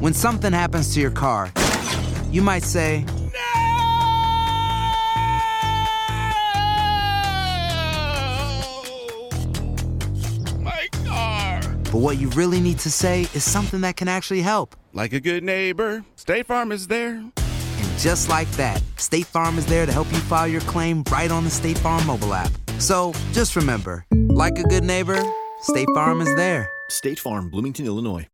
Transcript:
When something happens to your car, you might say, My car! but what you really need to say is something that can actually help. Like a good neighbor, State Farm is there. And just like that, State Farm is there to help you file your claim right on the State Farm mobile app. So just remember, like a good neighbor, State Farm is there. State Farm, Bloomington, Illinois.